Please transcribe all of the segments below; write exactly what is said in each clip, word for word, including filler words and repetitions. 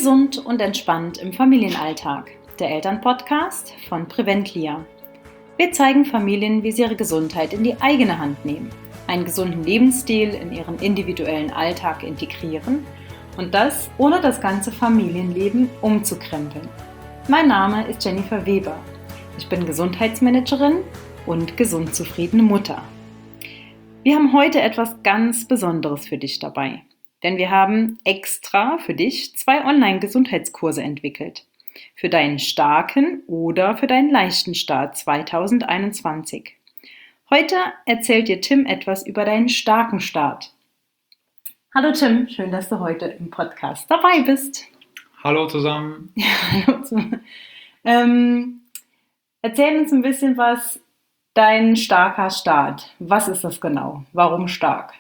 Gesund und entspannt im Familienalltag. Der Elternpodcast von Preventlia. Wir zeigen Familien, wie sie ihre Gesundheit in die eigene Hand nehmen, einen gesunden Lebensstil in ihren individuellen Alltag integrieren und das ohne das ganze Familienleben umzukrempeln. Mein Name ist Jennifer Weber. Ich bin Gesundheitsmanagerin und gesund zufriedene Mutter. Wir haben heute etwas ganz Besonderes für dich dabei. Denn wir haben extra für dich zwei Online-Gesundheitskurse entwickelt. Für deinen starken oder für deinen leichten Start zwanzig einundzwanzig. Heute erzählt dir Tim etwas über deinen starken Start. Hallo Tim, schön, dass du heute im Podcast dabei bist. Hallo zusammen. Ja, hallo zusammen. Ähm, erzähl uns ein bisschen was, dein starker Start. Was ist das genau? Warum stark?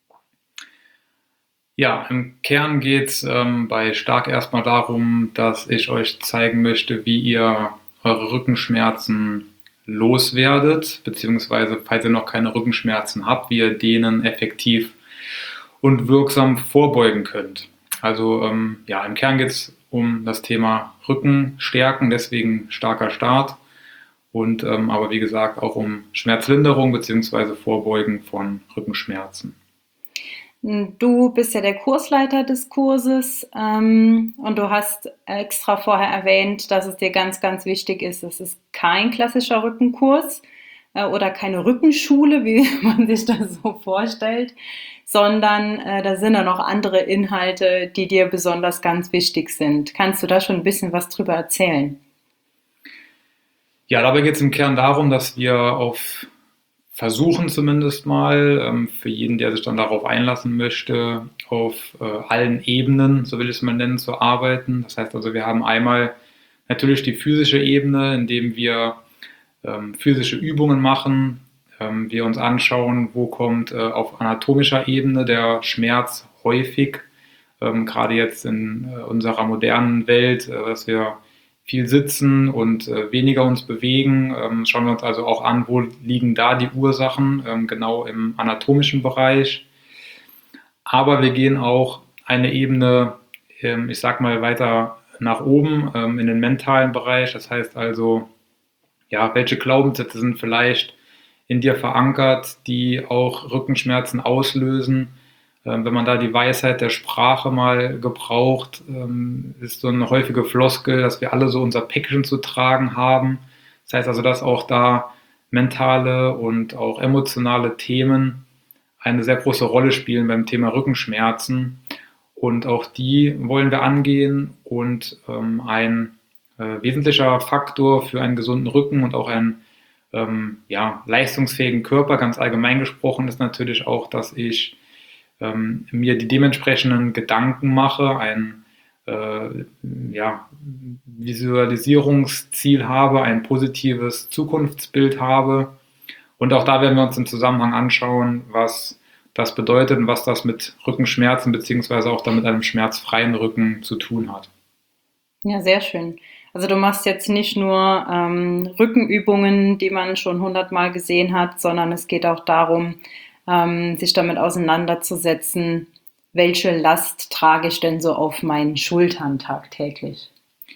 Ja, im Kern geht es ähm, bei Stark erstmal darum, dass ich euch zeigen möchte, wie ihr eure Rückenschmerzen loswerdet, beziehungsweise falls ihr noch keine Rückenschmerzen habt, wie ihr denen effektiv und wirksam vorbeugen könnt. Also ähm, ja, im Kern geht es um das Thema Rückenstärken, deswegen starker Start und ähm, aber wie gesagt auch um Schmerzlinderung beziehungsweise Vorbeugen von Rückenschmerzen. Du bist ja der Kursleiter des Kurses ähm, und du hast extra vorher erwähnt, dass es dir ganz, ganz wichtig ist. Es ist kein klassischer Rückenkurs äh, oder keine Rückenschule, wie man sich das so vorstellt, sondern äh, da sind ja noch andere Inhalte, die dir besonders ganz wichtig sind. Kannst du da schon ein bisschen was drüber erzählen? Ja, dabei geht es im Kern darum, dass wir auf versuchen zumindest mal, ähm, für jeden, der sich dann darauf einlassen möchte, auf äh, allen Ebenen, so will ich es mal nennen, zu arbeiten. Das heißt also, wir haben einmal natürlich die physische Ebene, indem wir ähm, physische Übungen machen, ähm, wir uns anschauen, wo kommt äh, auf anatomischer Ebene der Schmerz häufig, ähm, gerade jetzt in äh, unserer modernen Welt, äh, dass wir viel sitzen und äh, weniger uns bewegen. Ähm, schauen wir uns also auch an, wo liegen da die Ursachen, ähm, genau im anatomischen Bereich. Aber wir gehen auch eine Ebene, ähm, ich sag mal, weiter nach oben ähm, in den mentalen Bereich. Das heißt also, ja, welche Glaubenssätze sind vielleicht in dir verankert, die auch Rückenschmerzen auslösen? Wenn man da die Weisheit der Sprache mal gebraucht, ist so eine häufige Floskel, dass wir alle so unser Päckchen zu tragen haben. Das heißt also, dass auch da mentale und auch emotionale Themen eine sehr große Rolle spielen beim Thema Rückenschmerzen. Und auch die wollen wir angehen. Und ähm, ein äh, wesentlicher Faktor für einen gesunden Rücken und auch einen ähm, ja, leistungsfähigen Körper, ganz allgemein gesprochen, ist natürlich auch, dass ich Ähm, mir die dementsprechenden Gedanken mache, ein äh, ja, Visualisierungsziel habe, ein positives Zukunftsbild habe. Und auch da werden wir uns im Zusammenhang anschauen, was das bedeutet und was das mit Rückenschmerzen beziehungsweise auch damit einem schmerzfreien Rücken zu tun hat. Ja, sehr schön. Also du machst jetzt nicht nur ähm, Rückenübungen, die man schon hundertmal gesehen hat, sondern es geht auch darum, ähm, sich damit auseinanderzusetzen, welche Last trage ich denn so auf meinen Schultern tagtäglich?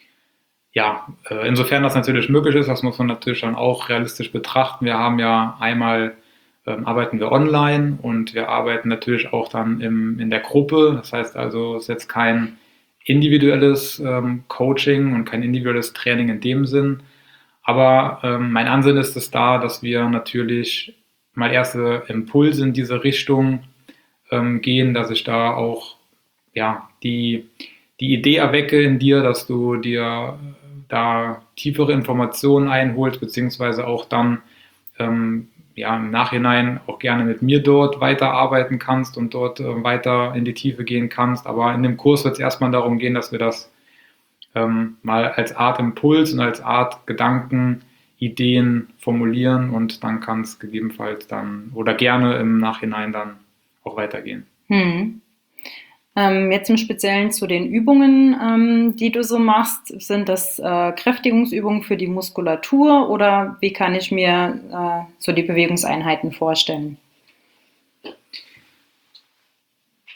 Ja, äh, insofern das natürlich möglich ist, das muss man natürlich dann auch realistisch betrachten. Wir haben ja einmal, ähm, arbeiten wir online und wir arbeiten natürlich auch dann im, in der Gruppe. Das heißt also, es ist jetzt kein individuelles ähm, Coaching und kein individuelles Training in dem Sinn. Aber ähm, mein Ansinnen ist es da, dass wir natürlich mal erste Impulse in diese Richtung ähm, gehen, dass ich da auch ja, die, die Idee erwecke in dir, dass du dir da tiefere Informationen einholst, beziehungsweise auch dann ähm, ja, im Nachhinein auch gerne mit mir dort weiterarbeiten kannst und dort äh, weiter in die Tiefe gehen kannst. Aber in dem Kurs wird es erstmal darum gehen, dass wir das ähm, mal als Art Impuls und als Art Gedanken Ideen formulieren und dann kann es gegebenenfalls dann oder gerne im Nachhinein dann auch weitergehen. Hm. Ähm, jetzt im Speziellen zu den Übungen, ähm, die du so machst. Sind das äh, Kräftigungsübungen für die Muskulatur oder wie kann ich mir äh, so die Bewegungseinheiten vorstellen?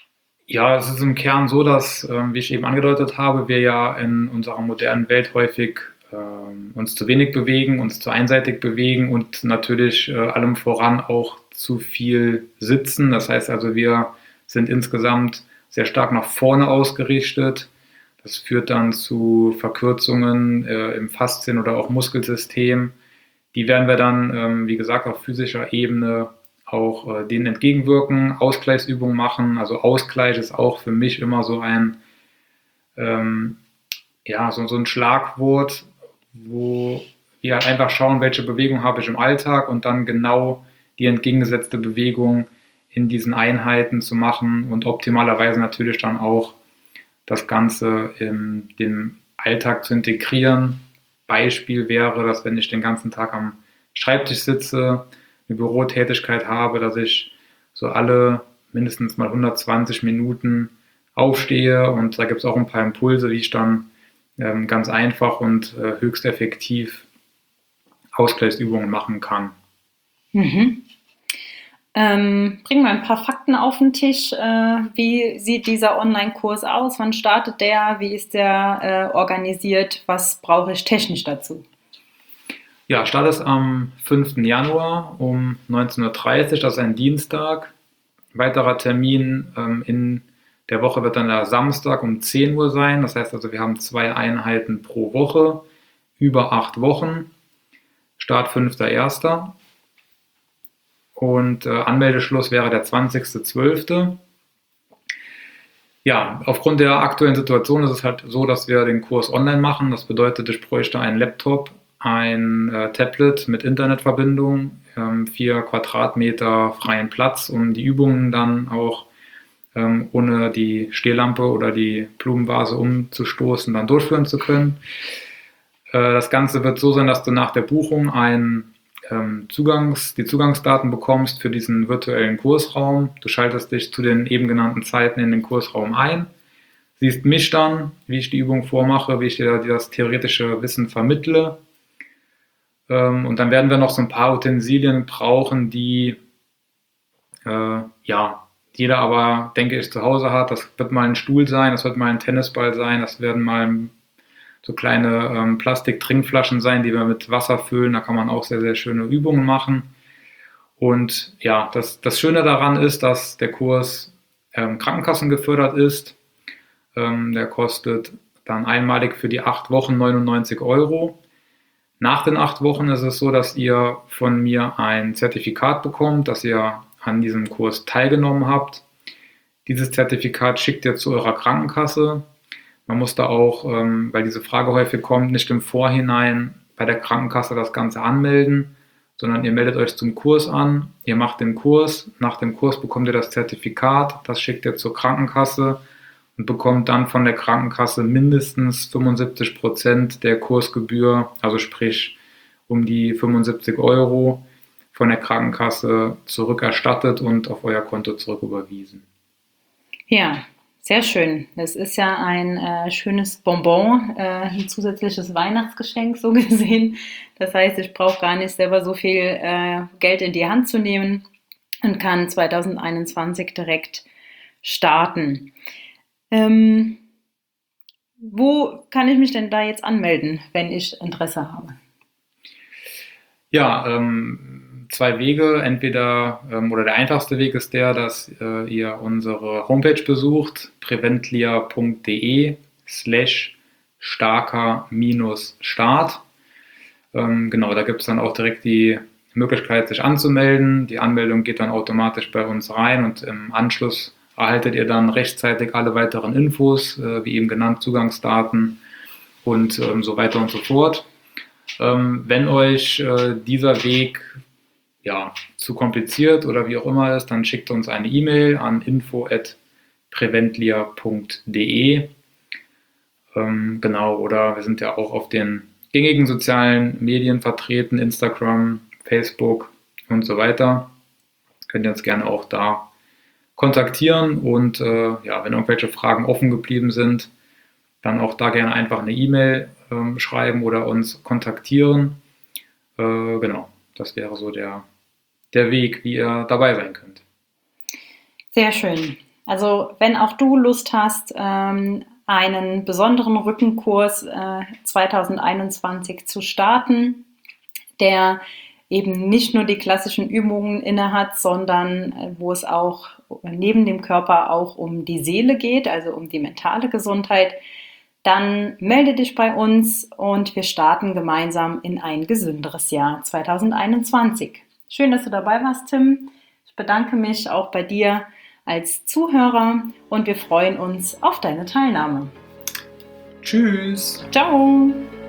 Ja, es ist im Kern so, dass, ähm, wie ich eben angedeutet habe, wir ja in unserer modernen Welt häufig ähm, uns zu wenig bewegen, uns zu einseitig bewegen und natürlich äh, allem voran auch zu viel sitzen. Das heißt also, wir sind insgesamt sehr stark nach vorne ausgerichtet. Das führt dann zu Verkürzungen äh, im Faszien- oder auch Muskelsystem. Die werden wir dann, ähm, wie gesagt, auf physischer Ebene auch äh, denen entgegenwirken, Ausgleichsübungen machen. Also Ausgleich ist auch für mich immer so ein, ähm, ja, so, so ein Schlagwort, wo wir halt einfach schauen, welche Bewegung habe ich im Alltag und dann genau die entgegengesetzte Bewegung in diesen Einheiten zu machen und optimalerweise natürlich dann auch das Ganze in den Alltag zu integrieren. Beispiel wäre, dass wenn ich den ganzen Tag am Schreibtisch sitze, eine Bürotätigkeit habe, dass ich so alle mindestens mal hundertzwanzig Minuten aufstehe und da gibt es auch ein paar Impulse, wie ich dann ähm, ganz einfach und äh, höchst effektiv Ausgleichsübungen machen kann. Mhm. Ähm, bringen wir ein paar Fakten auf den Tisch. Äh, wie sieht dieser Online-Kurs aus? Wann startet der? Wie ist der äh, organisiert? Was brauche ich technisch dazu? Ja, Start ist am fünften Januar um neunzehn Uhr dreißig, das ist ein Dienstag. Weiterer Termin ähm, in der Woche wird dann der Samstag um zehn Uhr sein. Das heißt also, wir haben zwei Einheiten pro Woche, über acht Wochen. Start fünfter erster und äh, Anmeldeschluss wäre der zwanzigster zwölfter Ja, aufgrund der aktuellen Situation ist es halt so, dass wir den Kurs online machen. Das bedeutet, ich bräuchte einen Laptop, ein äh, Tablet mit Internetverbindung, ähm, vier Quadratmeter freien Platz, um die Übungen dann auch ähm, ohne die Stehlampe oder die Blumenvase umzustoßen dann durchführen zu können. Äh, das Ganze wird so sein, dass du nach der Buchung ein ähm, Zugangs, die Zugangsdaten bekommst für diesen virtuellen Kursraum. Du schaltest dich zu den eben genannten Zeiten in den Kursraum ein, siehst mich dann, wie ich die Übung vormache, wie ich dir das theoretische Wissen vermittle. Ähm, und dann werden wir noch so ein paar Utensilien brauchen, die äh, ja, jeder aber, denke ich, zu Hause hat. Das wird mal ein Stuhl sein, das wird mal ein Tennisball sein, das werden mal so kleine ähm, Plastik-Trinkflaschen sein, die wir mit Wasser füllen. Da kann man auch sehr, sehr schöne Übungen machen. Und ja, das, das Schöne daran ist, dass der Kurs ähm, krankenkassengefördert ist. Ähm, der kostet dann einmalig für die acht Wochen neunundneunzig Euro. Nach den acht Wochen ist es so, dass ihr von mir ein Zertifikat bekommt, dass ihr an diesem Kurs teilgenommen habt. Dieses Zertifikat schickt ihr zu eurer Krankenkasse. Man muss da auch, ähm, weil diese Frage häufig kommt, nicht im Vorhinein bei der Krankenkasse das Ganze anmelden, sondern ihr meldet euch zum Kurs an, ihr macht den Kurs, nach dem Kurs bekommt ihr das Zertifikat, das schickt ihr zur Krankenkasse und bekommt dann von der Krankenkasse mindestens fünfundsiebzig Prozent der Kursgebühr, also sprich um die fünfundsiebzig Euro von der Krankenkasse zurückerstattet und auf euer Konto zurücküberwiesen. Ja, sehr schön. Das ist ja ein äh, schönes Bonbon, äh, ein zusätzliches Weihnachtsgeschenk so gesehen. Das heißt, ich brauche gar nicht selber so viel äh, Geld in die Hand zu nehmen und kann zwanzig einundzwanzig direkt starten. Ähm, wo kann ich mich denn da jetzt anmelden, wenn ich Interesse habe? Ja, ähm, zwei Wege. Entweder, ähm, oder der einfachste Weg ist der, dass äh, ihr unsere Homepage besucht, preventlia.de slash starker minus Start. Ähm, genau, da gibt es dann auch direkt die Möglichkeit, sich anzumelden. Die Anmeldung geht dann automatisch bei uns rein und im Anschluss erhaltet ihr dann rechtzeitig alle weiteren Infos, äh, wie eben genannt, Zugangsdaten und ähm, so weiter und so fort. Ähm, wenn euch äh, dieser Weg ja, zu kompliziert oder wie auch immer ist, dann schickt uns eine E-Mail an info at preventlia punkt de. Ähm, genau, oder wir sind ja auch auf den gängigen sozialen Medien vertreten, Instagram, Facebook und so weiter. Könnt ihr uns gerne auch da kontaktieren und äh, ja, wenn irgendwelche Fragen offen geblieben sind, dann auch da gerne einfach eine E-Mail ähm, schreiben oder uns kontaktieren. Äh, genau, das wäre so der, der Weg, wie ihr dabei sein könnt. Sehr schön. Also wenn auch du Lust hast, ähm, einen besonderen Rückenkurs äh, zwanzig einundzwanzig zu starten, der eben nicht nur die klassischen Übungen innehat, sondern äh, wo es auch neben dem Körper auch um die Seele geht, also um die mentale Gesundheit, dann melde dich bei uns und wir starten gemeinsam in ein gesünderes Jahr zwanzig einundzwanzig. Schön, dass du dabei warst, Tim. Ich bedanke mich auch bei dir als Zuhörer und wir freuen uns auf deine Teilnahme. Tschüss. Ciao.